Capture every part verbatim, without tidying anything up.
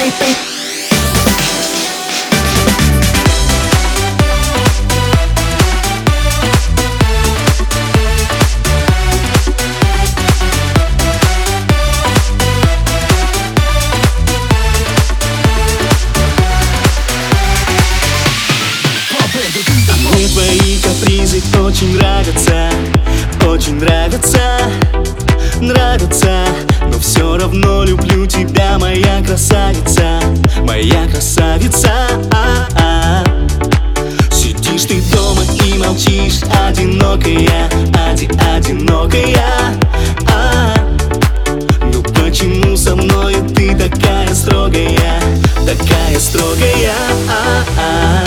Мне твои капризы очень нравятся, очень нравятся, нравятся. Но все равно люблю тебя, моя красавица, моя красавица. А-а. Сидишь ты дома и молчишь, одинокая, оди одинокая. А-а. Ну почему со мной ты такая строгая, такая строгая? А-а.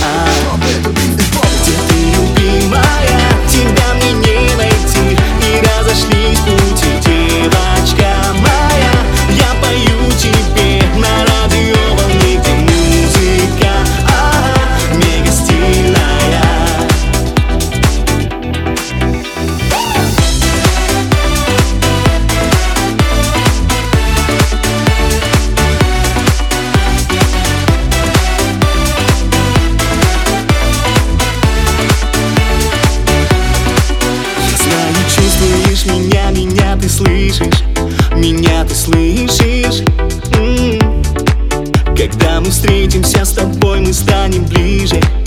Где ты, любимая? Тебя мне не найти, и разошлись пути, девочка моя. Я пою тебе на радиоволне, где музыка, ага, мега стильная. Чувствуешь меня, меня ты слышишь, меня ты слышишь. М-м-м. Когда мы встретимся с тобой, мы станем ближе.